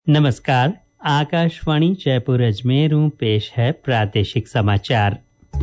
नमस्कार। आकाशवाणी जयपुर अजमेर पेश है प्रादेशिक समाचार।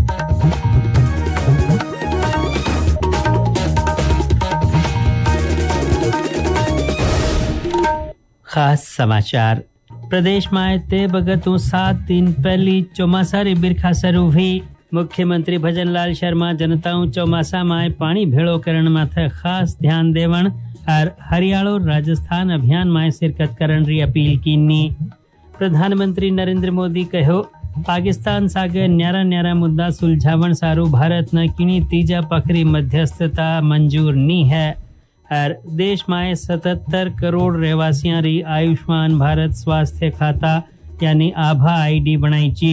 खास समाचार। प्रदेश में ते बगतों 7 दिन पहली चौमासारी बिरखा शुरू हुई। मुख्यमंत्री भजनलाल शर्मा जनताओं चौमासा में पानी भेड़ो करण माथे खास ध्यान देवण और हरियाणो राजस्थान अभियान में शिरकत करन री अपील कीनी। प्रधानमंत्री नरेंद्र मोदी कहो पाकिस्तान सागे न्यारा न्यारा मुद्दा सुलझावण सारू भारत न किनी तीजा पखरी मध्यस्थता मंजूर नी है और देश में 77 करोड़ रहवासियां री आयुष्मान भारत स्वास्थ्य खाता यानी आभा आईडी बनाई ची।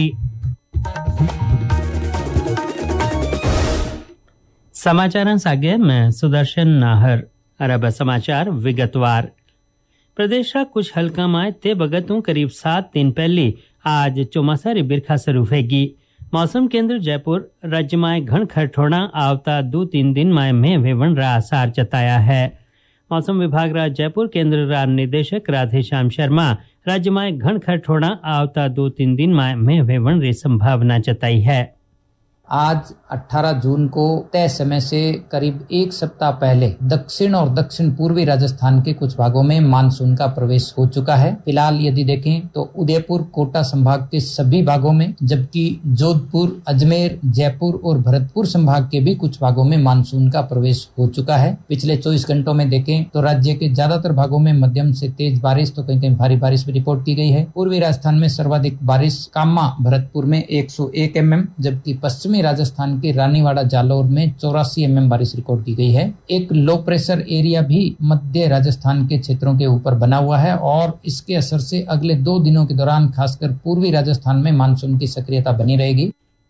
समाचार सागे मैं सुदर्शन नाहर। अरब समाचार विगतवार। प्रदेश का कुछ हल्का में ते बगतों करीब 7 दिन पहले आज चौमासारी बिरखा शुरू होगी। मौसम केंद्र जयपुर राज्य में घन खरठोड़ा आवता 2-3 दिन में वेवण रा आसार जताया है। मौसम विभाग रा जयपुर केंद्र रा निदेशक राधेश्याम शर्मा राज्य में घन खरठोड़ा आवता 2-3 दिन में वेवण री संभावना जताई है। आज 18 जून को तय समय से करीब 1 सप्ताह पहले दक्षिण और दक्षिण पूर्वी राजस्थान के कुछ भागों में मानसून का प्रवेश हो चुका है। फिलहाल यदि देखें तो उदयपुर कोटा संभाग के सभी भागों में, जबकि जोधपुर, अजमेर, जयपुर और भरतपुर संभाग के भी कुछ भागों में मानसून का प्रवेश हो चुका है। पिछले 24 घंटों में देखें तो राज्य के ज्यादातर भागों में मध्यम से तेज बारिश तो कहीं कहीं भारी बारिश भी रिपोर्ट की गई है। पूर्वी राजस्थान में सर्वाधिक बारिश कामा भरतपुर में 101 mm, जबकि पश्चिमी राजस्थान के रानीवाड़ा जालौर में 84 mm बारिश रिकॉर्ड की गई है। एक लो प्रेशर एरिया भी मध्य राजस्थान के क्षेत्रों के ऊपर बना हुआ है और इसके असर से अगले 2 दिनों के दौरान खासकर पूर्वी राजस्थान में मानसून की सक्रियता बनी रहेगी।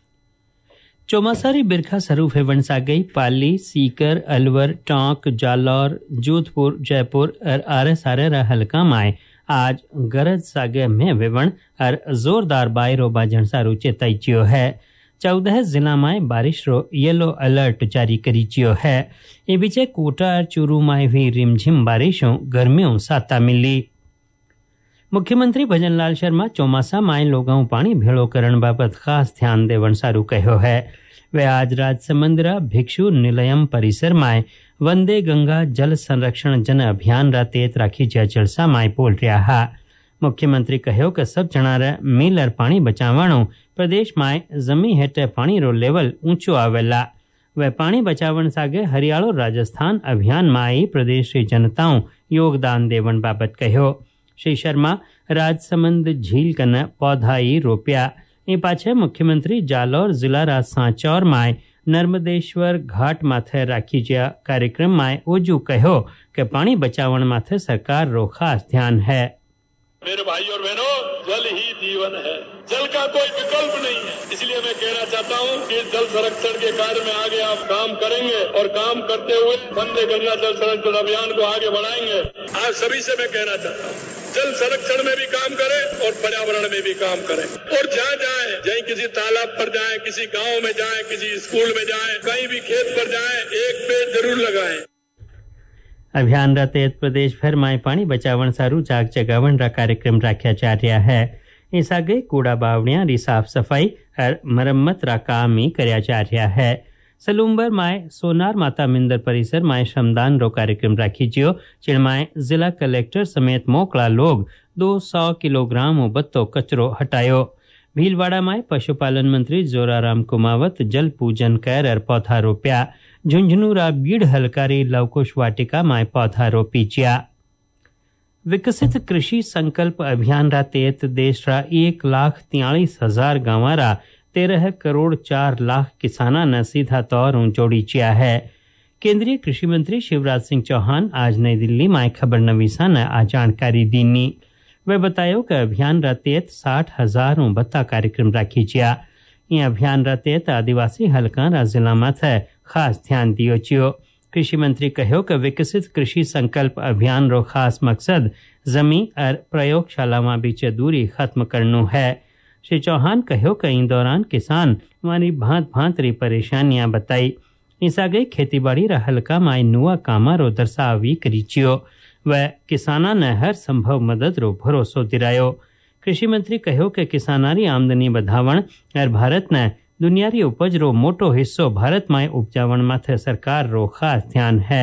चौमासारी बिरखा शुरू होवन सा गई पाली, सीकर, अलवर, टोंक, जालौर, जोधपुर, जयपुर और आरसारे हल्का में आज गरज सागे में वेवण और जोरदार बायरो बाजन सारू चेताइचियो है। 14 जिला में बारिश रो येलो अलर्ट जारी करीचियो है। ये बीचे कोटा और चूरू में भी रिमझिम बारिशों गर्मियों साता मिली। मुख्यमंत्री भजनलाल शर्मा चौमासा में लोगों पानी भेड़ो करण बाबत खास ध्यान देवन सारू कहो है। वे आज राजसमंद भिक्षु निलयम परिसर में वंदे गंगा जल संरक्षण जन अभियान रा तेत राखी जलसा में बोल रहा है। मुख्यमंत्री कहो कि सब जना मिल और पानी बचावणो प्रदेश में जमी हेठे पानी रो लेवल ऊंचो आवेला। वे पानी बचावन सागे हरियाणो राजस्थान अभियान में प्रदेश की जनताओं योगदान देवन बाबत कहो। श्री शर्मा राजसमंद झील कन पौधाई रोप्या। ए पाछे मुख्यमंत्री जालौर जिला रा सांचौर में नर्मदेश्वर घाट माथे राखी जा कार्यक्रम में ओजू कहो कि पानी बचावन माथे सरकार रो खास ध्यान है। मेरे भाई और बहनों, जल ही जीवन है, जल का कोई विकल्प नहीं है। इसलिए मैं कहना चाहता हूँ कि जल संरक्षण के कार्य में आगे आप काम करेंगे और काम करते हुए वंदे गंगा जल संरक्षण अभियान को आगे बढ़ाएंगे। आज सभी से मैं कहना चाहता हूँ जल संरक्षण में भी काम करें और पर्यावरण में भी काम करें और जहाँ जाए, चाहे किसी तालाब पर जाए, किसी गाँव में जाए, किसी स्कूल में जाए, कहीं भी खेत पर जाए, एक पेड़ जरूर लगाएं। अभियान तेज प्रदेश भर में पानी बचावन सारू जाग जगावन रा कार्यक्रम राख्या जा रहा है। इस आगे कूड़ा बावड़िया री साफ सफाई और मरम्मत रा काम ही करया जा रहा है। सलूम्बर में सोनार माता मिंदर परिसर में श्रमदान रो कार्यक्रम राखी जियो, जिनमें जिला कलेक्टर समेत मोकला लोग 200 किलोग्राम बत्तो कचरो हटायो। भीलवाड़ा में पशुपालन मंत्री जोराराम कुमावत जल पूजन कर और पौधा रोप्या। झुंझुनूरा बीड़ हलकारी लवकुश वाटिका में पौधा रोपीचिया। विकसित कृषि संकल्प अभियान रा तेत देश रा 1,43,000 गांव रा 13 करोड़ 4 लाख किसाना न सीधा तौर जोड़ीचिया है। केंद्रीय कृषि मंत्री शिवराज सिंह चौहान आज नई दिल्ली में खबर नवीसा न आ जानकारी दीनी। वे बतायो कि अभियान रा तेत 60,000 बत्ता कार्यक्रम राखीचिया। ये अभियान रा तेत आदिवासी हल्का रा जिला माथे खास ध्यान दियो चियो। कृषि मंत्री कहो कि विकसित कृषि संकल्प अभियान रो खास मकसद जमी और प्रयोगशाला में बीच दूरी खत्म करनो है। श्री चौहान कहो कि इन दौरान किसान हमारी भांत भांत री परेशानियां बताई। इस आगे खेतीबाड़ी रा हल्का में नुआ कामा रो दर्शावी करीचियो। व किसाना ने हर संभव मदद रो भरोसो दिरायो। कृषि मंत्री कहो कि किसानारी आमदनी बढ़ावण और भारत ने दुनियारी उपज रो मोटो हिस्सो भारत में उपजावण माथे सरकार रो खास ध्यान है।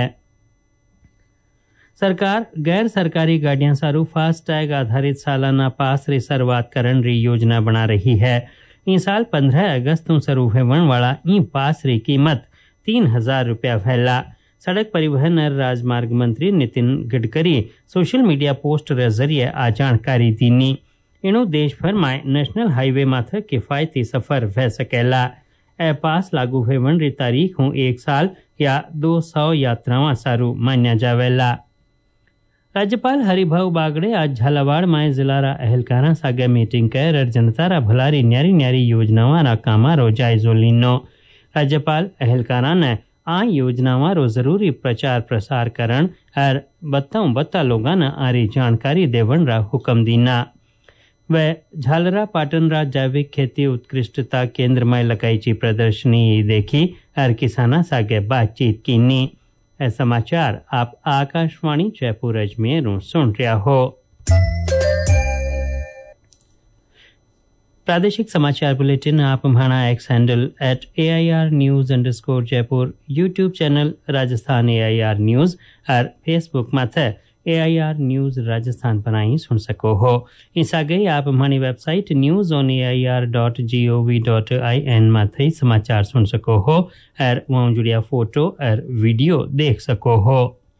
सरकार गैर सरकारी गाड़ियां सारू फास्ट टैग आधारित सालाना पास री शुरुआत करन री योजना बना रही है। इस साल 15 अगस्त तो शुरू होने वाला ई पास री कीमत 3000 रुपया फैला। सड़क परिवहन और राजमार्ग मंत्री Nitin Gadkari social media post रे जरिए आ जानकारी दीनी। इनो देश भर में नेशनल हाईवे माथे किफायती सफर भ सकेला। ए पास लागू होने री तारीख हूँ 1 साल या 200 यात्राओं सारू मान्या जावेला। राज्यपाल हरिभाऊ बागड़े आज झालावाड़ में जिलारा अहलकारा सागे मीटिंग कर जनतारा भलारी न्यारी न्यारी योजनावां कामारो जायजो लीनो। राज्यपाल अहलकारा ने आ योजनावां रो जरूरी प्रचार प्रसार करण और बत्ता लोगों ने आरी जानकारी देवन रा हुक्म दीना। व झालरा पाटनरा जैविक खेती उत्कृष्टता केंद्र में लगाई प्रदर्शनी देखी और किसाना सागे बातचीत कीनी। समाचार आप आकाशवाणी जयपुर अजमेर सुन रहा हो। प्रादेशिक समाचार बुलेटिन आप हमारा X handle @AIR News_Jaipur, YouTube channel Rajasthan AIR News और फेसबुक माथे AIR News राजस्थान बनाई सुन सको हो। इस आगे आप हमारी वेबसाइट newsonair.gov.in माथे समाचार सुन सको हो और वहाँ जुड़िया फोटो और वीडियो देख सको हो।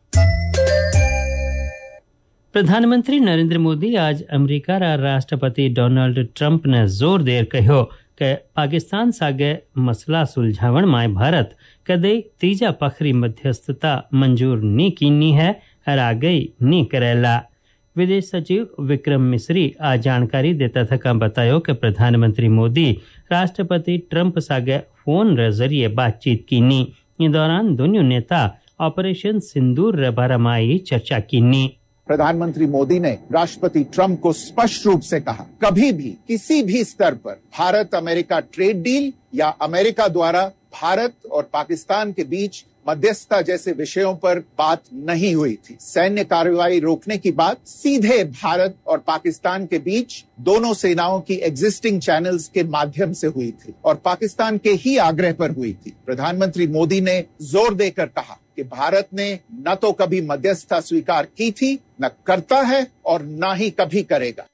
प्रधानमंत्री नरेंद्र मोदी आज अमेरिका रा राष्ट्रपति डोनाल्ड ट्रंप ने जोर देर कहो कि पाकिस्तान सागे मसला सुलझावण में भारत कदे तीजा पखरी मध्यस्थता मंजूर नी कीनी है और आगे नी करेला। विदेश सचिव विक्रम मिस्री आज जानकारी देता था बतायो कि प्रधानमंत्री मोदी राष्ट्रपति ट्रंप सागे फोन रे जरिए बातचीत कीनी। इस दौरान दोनों नेता ऑपरेशन सिंदूर रे बारे में चर्चा कीनी। प्रधानमंत्री मोदी ने राष्ट्रपति ट्रंप को स्पष्ट रूप से कहा, कभी भी किसी भी स्तर पर भारत अमेरिका ट्रेड डील या अमेरिका द्वारा भारत और पाकिस्तान के बीच मध्यस्थता जैसे विषयों पर बात नहीं हुई थी। सैन्य कार्रवाई रोकने की बात सीधे भारत और पाकिस्तान के बीच दोनों सेनाओं की एग्जिस्टिंग चैनल्स के माध्यम से हुई थी और पाकिस्तान के ही आग्रह पर हुई थी। प्रधानमंत्री मोदी ने जोर देकर कहा कि भारत ने न तो कभी मध्यस्थता स्वीकार की थी, न करता है और न ही कभी करेगा।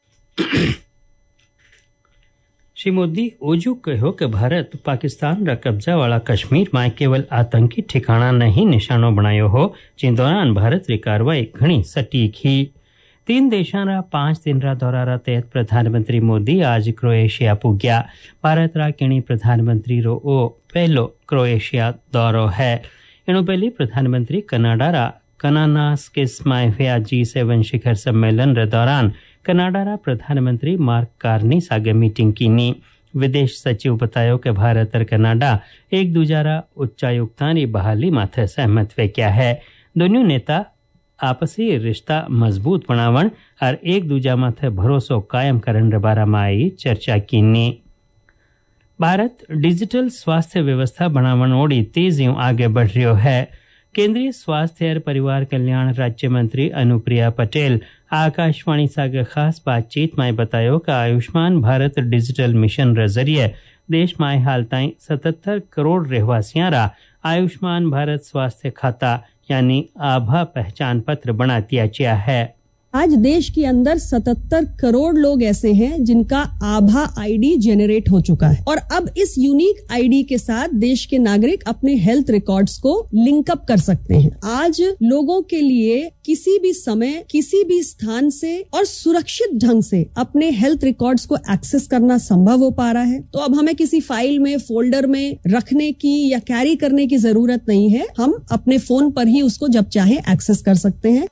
श्री मोदी ओजू कहो कि भारत पाकिस्तान रा कब्जा वाला कश्मीर में केवल आतंकी ठिकाना नहीं निशानो बनायो हो, जिन दौरान भारत री कार्रवाई घनी सटीक ही। 3 देशों रा 5 दिन रा दौरा रा तहत प्रधानमंत्री मोदी आज क्रोएशिया पुग्या। भारत रा किणी प्रधानमंत्री रो ओ पहलो क्रोएशिया दौरो है। इनो पहले प्रधानमंत्री कनाडा रा कनानास्किस में हुआ G7 शिखर सम्मेलन रे दौरान कनाडा रा प्रधानमंत्री मार्क कार्नी सागे मीटिंग कीनी। विदेश सचिव बतायो कि भारत और कनाडा एक दूसरा उच्चायुक्तानी बहाली माथे सहमत वे क्या है। दोनों नेता आपसी रिश्ता मजबूत बनावण और एक दूजा माथे भरोसो कायम करन रे बारे में चर्चा कीनी। भारत डिजिटल स्वास्थ्य व्यवस्था बनावण ओड़ी तेजियों आगे बढ़ रही है। केंद्रीय स्वास्थ्य और परिवार कल्याण राज्य मंत्री अनुप्रिया पटेल आकाशवाणी सागे खास बातचीत में बतायो कि आयुष्मान भारत डिजिटल मिशन रे जरिए देश में हाल ताईं 77 करोड़ रहवासियां रा आयुष्मान भारत स्वास्थ्य खाता यानी आभा पहचान पत्र बना दिया गया है। आज देश के अंदर 77 करोड़ लोग ऐसे हैं जिनका आभा आईडी जेनरेट हो चुका है और अब इस यूनिक आईडी के साथ देश के नागरिक अपने हेल्थ रिकॉर्ड्स को लिंक अप कर सकते हैं। आज लोगों के लिए किसी भी समय, किसी भी स्थान से और सुरक्षित ढंग से अपने हेल्थ रिकॉर्ड्स को एक्सेस करना संभव हो पा रहा है। तो अब हमें किसी फाइल में, फोल्डर में रखने की या कैरी करने की जरूरत नहीं है। हम अपने फोन पर ही उसको जब चाहे एक्सेस कर सकते हैं।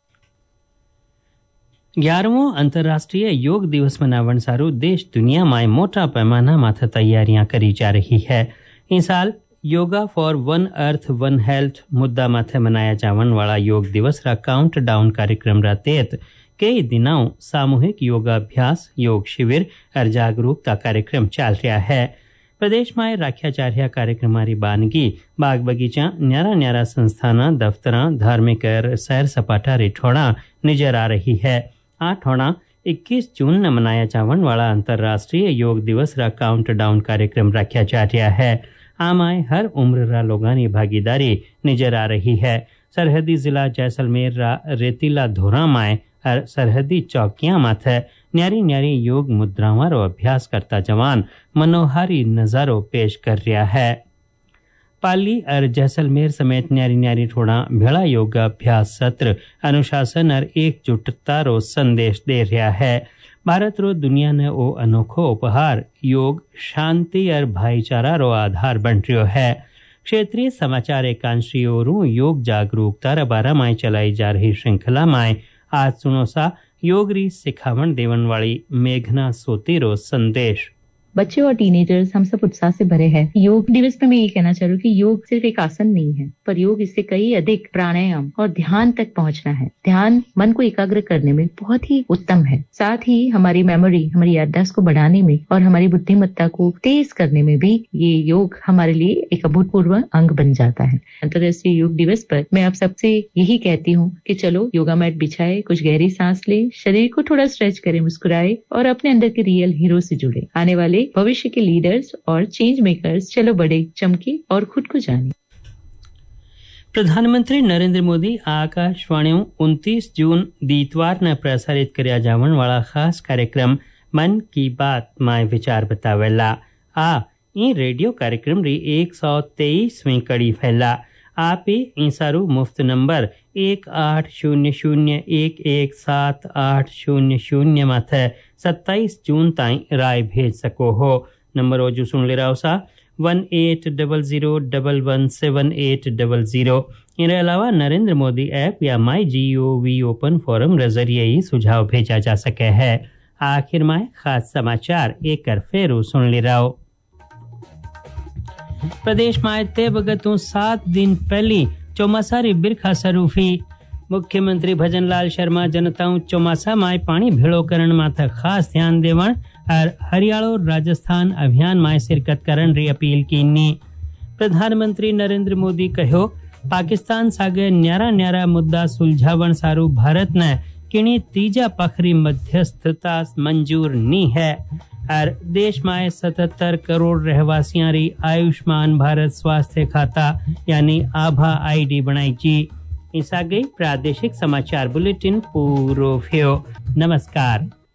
11वां अंतर्राष्ट्रीय योग दिवस मनावण सारू देश दुनिया में मोटा पैमाना माथे तैयारियां करी जा रही है। इस साल yoga for one earth one health मुद्दा माथे मनाया जावन वाला योग दिवस रा काउंट डाउन कार्यक्रम रा तहत कई दिनों सामूहिक योगाभ्यास, योग शिविर और जागरूकता कार्यक्रम चल रहा है। प्रदेश में राख्या जा रहा कार्यक्रमारी बानगी बाग बगीचा न्यारा न्यारा संस्थाना दफ्तरा धार्मिक सैर सपाटा रिठौड़ा नजर आ रही है। आ ठौड़ा 21 जून न मनाया जावन वाला अंतर्राष्ट्रीय योग दिवस रा काउंटडाउन कार्यक्रम रखा जा रहा है। आमाय हर उम्र रा लोगानी भागीदारी नजर आ रही है। सरहदी जिला जैसलमेर रा रेतीला धोरा माय और सरहदी चौकियां माथे न्यारी न्यारी योग मुद्रावां रो अभ्यास करता जवान मनोहारी नजारो पेश कर रहा है। पाली और जैसलमेर समेत न्यारी न्यारी ठोड़ा भेड़ा योगाभ्यास सत्र अनुशासन और एकजुटता रो संदेश दे रहा है। भारत रो दुनिया ने ओ अनोखो उपहार योग शांति और भाईचारा रो आधार बन रहो है। क्षेत्रीय समाचार एकांशी ओरू योग जागरूकता रा बारा माय चलाई जा रही श्रृंखला माय आज सुनो सा योग री सिखावण देवन वाली मेघना सोती रो संदेश। बच्चे और टीनेजर्स हम सब उत्साह से भरे हैं। योग दिवस पे मैं ये कहना चाह रही हूँ कि योग सिर्फ एक आसन नहीं है, पर योग इससे कई अधिक प्राणायाम और ध्यान तक पहुँचना है। ध्यान मन को एकाग्र करने में बहुत ही उत्तम है, साथ ही हमारी मेमोरी, हमारी याददाश्त को बढ़ाने में और हमारी बुद्धिमत्ता को तेज करने में भी ये योग हमारे लिए एक अभूतपूर्व अंग बन जाता है। अंतर्राष्ट्रीय योग दिवस पर मैं आप सबसे यही कहती हूँ कि चलो योगा मैट बिछाए, कुछ गहरी सांस ले, शरीर को थोड़ा स्ट्रेच करे, मुस्कुराए और अपने अंदर के रियल हीरो से जुड़े। आने वाले भविष्य के लीडर्स और चेंज मेकर्स चलो बड़े चमके और खुद को जाने। प्रधानमंत्री नरेंद्र मोदी आकाशवाणी 29 जून दीतवार न प्रसारित करया जावन वाला खास कार्यक्रम मन की बात माय विचार बतावेला। ई रेडियो कार्यक्रम री 123वीं कड़ी फैला। आप ई सारू मुफ्त नंबर 1800117800 माथे 27 जून ताई राय भेज सको हो। नंबर ओजू सुन ले रहा सा 1800117800। इनके अलावा नरेंद्र मोदी ऐप या माई GOV ओपन फोरम रे जरिए ही सुझाव भेजा जा सके है। आखिर में खास समाचार एक कर फेरू सुन ले रहा। प्रदेश में ते बगतों 7 दिन पहली चौमासारी बिरखा सरूफी। मुख्यमंत्री भजनलाल शर्मा जनताओं चौमासा में पानी भेड़ो करण माथे खास ध्यान देवण और हरियाणो राजस्थान अभियान में शिरकत करण री अपील कीनी। प्रधानमंत्री नरेंद्र मोदी कहो पाकिस्तान सागे न्यारा न्यारा मुद्दा सुलझावण सारू भारत ने किणी तीजा पखरी मध्यस्थता मंजूर नी है और देश में 77 करोड़ रहवासियां री आयुष्मान भारत स्वास्थ्य खाता यानी आभा ID बनाई जी। इस आगे प्रादेशिक समाचार बुलेटिन पूरो थियो। नमस्कार।